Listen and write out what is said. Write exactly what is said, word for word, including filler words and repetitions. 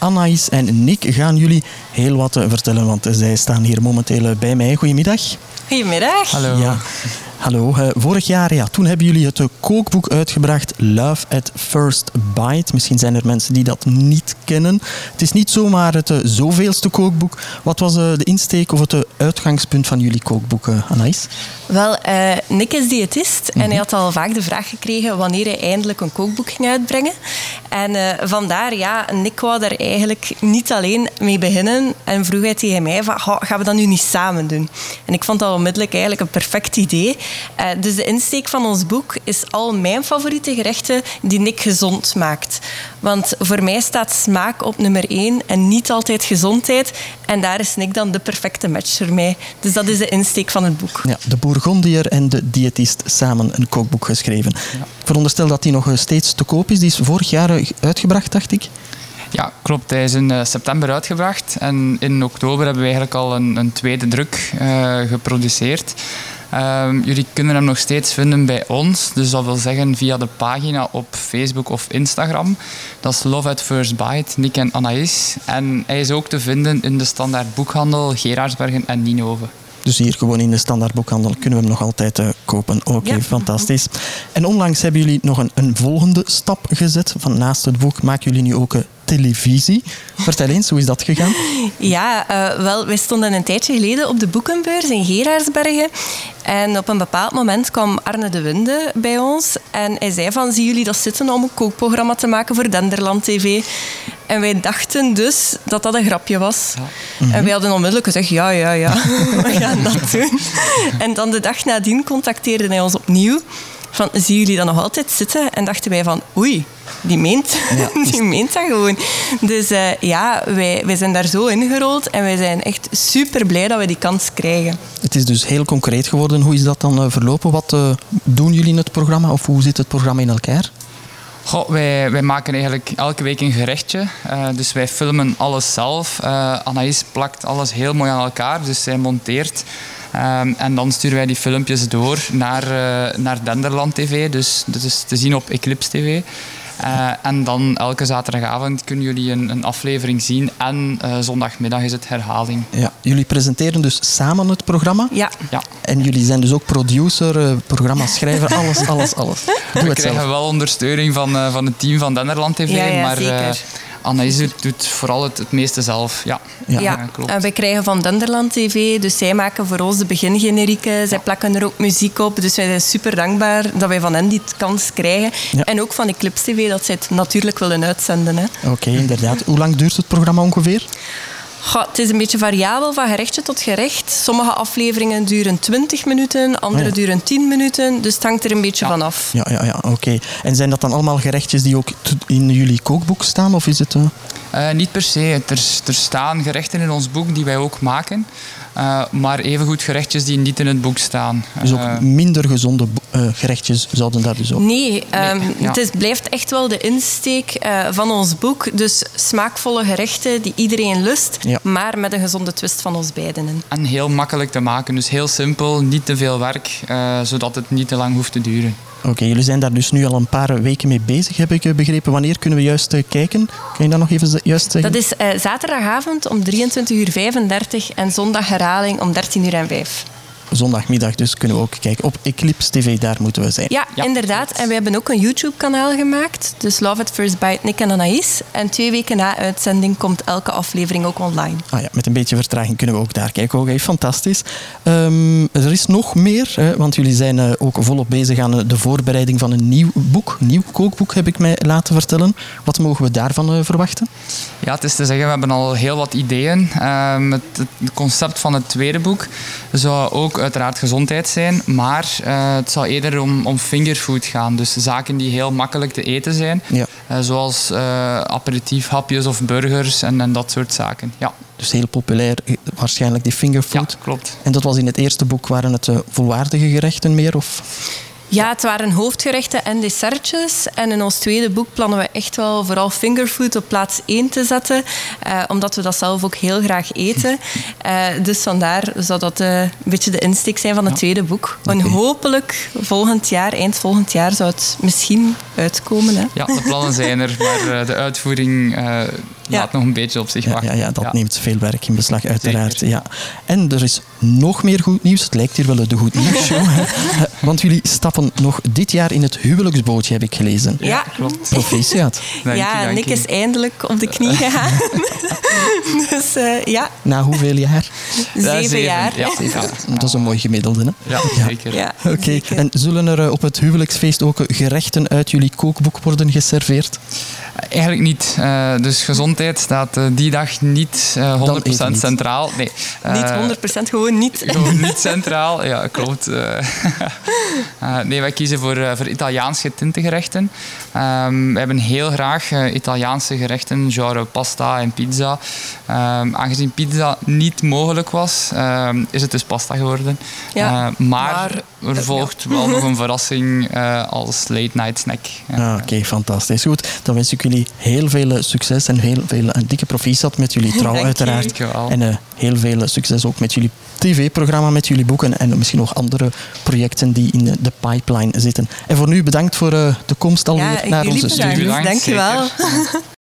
Anaïs en Nick gaan jullie heel wat vertellen, want zij staan hier momenteel bij mij. Goedemiddag. Goedemiddag. Hallo. Ja. Hallo. Uh, vorig jaar, ja, toen hebben jullie het uh, kookboek uitgebracht, Love at First Bite. Misschien zijn er mensen die dat niet kennen. Het is niet zomaar het uh, zoveelste kookboek. Wat was uh, de insteek of het uh, uitgangspunt van jullie kookboek, uh, Anaïs? Wel, uh, Nick is diëtist en hij had al vaak de vraag gekregen wanneer hij eindelijk een kookboek ging uitbrengen. En uh, vandaar, ja, Nick wou daar eigenlijk niet alleen mee beginnen en vroeg hij tegen mij van, gaan we dat nu niet samen doen? En ik vond dat onmiddellijk eigenlijk een perfect idee. Uh, dus de insteek van ons boek is al mijn favoriete gerechten die Nick gezond maakt. Want voor mij staat smaak op nummer één en niet altijd gezondheid. En daar is Nick dan de perfecte match voor mij. Dus dat is de insteek van het boek. Ja, de Bourgondiër en de diëtist samen een kookboek geschreven. Ja. Ik veronderstel dat die nog steeds te koop is. Die is vorig jaar uitgebracht, dacht ik. Ja, klopt. Hij is in uh, september uitgebracht. En in oktober hebben we eigenlijk al een, een tweede druk uh, geproduceerd. Um, jullie kunnen hem nog steeds vinden bij ons. Dus dat wil zeggen via de pagina op Facebook of Instagram. Dat is Love at First Bite, Nick en Anaïs. En hij is ook te vinden in de standaard boekhandel Gerardsbergen en Ninove. Dus hier gewoon in de standaard boekhandel kunnen we hem nog altijd uh, kopen. Oké, okay, ja. Fantastisch. En onlangs hebben jullie nog een, een volgende stap gezet. Van naast het boek maken jullie nu ook uh, televisie. Vertel eens, hoe is dat gegaan? Ja, uh, wel, wij stonden een tijdje geleden op de boekenbeurs in Gerardsbergen. En op een bepaald moment kwam Arne de Winde bij ons. En hij zei van, zien jullie dat zitten om een kookprogramma te maken voor Denderland T V? En wij dachten dus dat dat een grapje was. Ja. Mm-hmm. En wij hadden onmiddellijk gezegd, ja, ja, ja, we gaan dat doen. En dan de dag nadien contacteerde hij ons opnieuw. Van, zien jullie dat nog altijd zitten? En dachten wij van, oei, die meent, ja. die meent dat gewoon. Dus uh, ja, wij, wij zijn daar zo ingerold en wij zijn echt super blij dat we die kans krijgen. Het is dus heel concreet geworden. Hoe is dat dan uh, verlopen? Wat uh, doen jullie in het programma of hoe zit het programma in elkaar? Goh, wij, wij maken eigenlijk elke week een gerechtje. Uh, dus wij filmen alles zelf. Uh, Anaïs plakt alles heel mooi aan elkaar, dus zij monteert. Um, en dan sturen wij die filmpjes door naar, uh, naar Denderland T V, dus dat is te zien op Eclipse T V. Uh, en dan elke zaterdagavond kunnen jullie een, een aflevering zien en uh, zondagmiddag is het herhaling. Ja, jullie presenteren dus samen het programma? Ja. ja. En jullie zijn dus ook producer, uh, programmaschrijver, alles, alles, alles. Doe We het krijgen zelf. wel ondersteuning van, uh, van het team van Denderland T V, ja, ja, maar zeker. Uh, Anaïs doet, doet vooral het, het meeste zelf. Ja, ja. ja. ja klopt. En wij krijgen van Denderland T V, dus zij maken voor ons de begingenerieken. Zij plakken er ook muziek op, dus wij zijn super dankbaar dat wij van hen die kans krijgen. Ja. En ook van Eclipse T V, dat zij het natuurlijk willen uitzenden. Oké, okay, inderdaad. Hoe lang duurt het programma ongeveer? Goh, het is een beetje variabel van gerechtje tot gerecht. Sommige afleveringen duren twintig minuten, andere oh ja. duren tien minuten. Dus het hangt er een beetje ja. van af. Ja, ja, ja, oké. Okay. En zijn dat dan allemaal gerechtjes die ook in jullie kookboek staan? Of is het... Uh... Uh, niet per se. Er, er staan gerechten in ons boek die wij ook maken. Uh, maar evengoed gerechtjes die niet in het boek staan. Dus ook uh, minder gezonde uh, gerechtjes zouden daar dus ook... Nee, um, nee ja. het is, blijft echt wel de insteek uh, van ons boek. Dus smaakvolle gerechten die iedereen lust, ja. maar met een gezonde twist van ons beiden in. En heel makkelijk te maken. Dus heel simpel, niet te veel werk, uh, zodat het niet te lang hoeft te duren. Oké, okay, jullie zijn daar dus nu al een paar weken mee bezig, heb ik begrepen. Wanneer kunnen we juist uh, kijken? Kan je dat nog even juist zeggen? Dat is uh, zaterdagavond om drieëntwintig uur vijfendertig en zondag herhaling om dertien uur en vijf. Zondagmiddag dus kunnen we ook kijken. Op Eclipse T V, daar moeten we zijn. Ja, ja, inderdaad. En we hebben ook een YouTube-kanaal gemaakt. Dus Love at First Bite, Nick en Anaïs. En twee weken na uitzending komt elke aflevering ook online. Ah ja, met een beetje vertraging kunnen we ook daar kijken. Oké, okay, fantastisch. Um, er is nog meer, hè, want jullie zijn uh, ook volop bezig aan uh, de voorbereiding van een nieuw boek. Een nieuw kookboek, heb ik mij laten vertellen. Wat mogen we daarvan uh, verwachten? Ja, het is te zeggen, we hebben al heel wat ideeën. Uh, met het concept van het tweede boek zou ook uiteraard gezondheid zijn, maar uh, het zal eerder om, om fingerfood gaan. Dus zaken die heel makkelijk te eten zijn, ja. uh, zoals uh, aperitiefhapjes of burgers en, en dat soort zaken. Ja. Dus heel populair, waarschijnlijk die fingerfood. Ja, klopt. En dat was in het eerste boek, waren het uh, volwaardige gerechten meer? Of... Ja, het waren hoofdgerechten en dessertjes. En in ons tweede boek plannen we echt wel vooral fingerfood op plaats één te zetten. Uh, omdat we dat zelf ook heel graag eten. Uh, dus vandaar zou dat uh, een beetje de insteek zijn van het ja. tweede boek. En okay. hopelijk volgend jaar, eind volgend jaar, zou het misschien uitkomen. Hè? Ja, de plannen zijn er, maar uh, de uitvoering... Uh, laat nog een beetje op zich ja, wachten. ja, ja, dat Ja. neemt veel werk in beslag, uiteraard. Zeker. Ja. En er is nog meer goed nieuws. Het lijkt hier wel de goed nieuws show. Hè. Eh, Want jullie stappen nog dit jaar in het huwelijksbootje, heb ik gelezen. Ja. Klopt. Proficiat. Dank ja, je, dank Nick je. is eindelijk op de knie gegaan. dus uh, ja, Na hoeveel jaar? zeven, Ja, zeven. jaar. Ja. Zeven jaar. Dat is een mooi gemiddelde. Hè? Ja, zeker. Ja, Oké. zeker. En zullen er eh, op het huwelijksfeest ook gerechten uit jullie kookboek worden geserveerd? Eigenlijk niet. Uh, dus gezondheid staat uh, die dag niet uh, honderd procent even niet. centraal. Nee. Uh, Niet honderd procent, gewoon niet. Gewoon niet centraal, ja, klopt. Uh, uh, nee, wij kiezen voor, uh, voor Italiaans getinte gerechten. Um, we hebben heel graag uh, Italiaanse gerechten, genre pasta en pizza. Um, aangezien pizza niet mogelijk was, um, is het dus pasta geworden. Ja, uh, maar, maar er volgt wel nog een verrassing uh, als late night snack. Ah, Oké, okay, fantastisch. Goed, dan wens ik jullie heel veel succes en heel veel een dikke proficiat met jullie trouw, Dank je. uiteraard. Dankjewel. En uh, heel veel succes ook met jullie tv-programma, met jullie boeken en misschien nog andere projecten die in de pipeline zitten. En voor nu bedankt voor uh, de komst alweer Ja, naar jullie onze bedankt. studio. Bedankt, Dank je wel. zeker.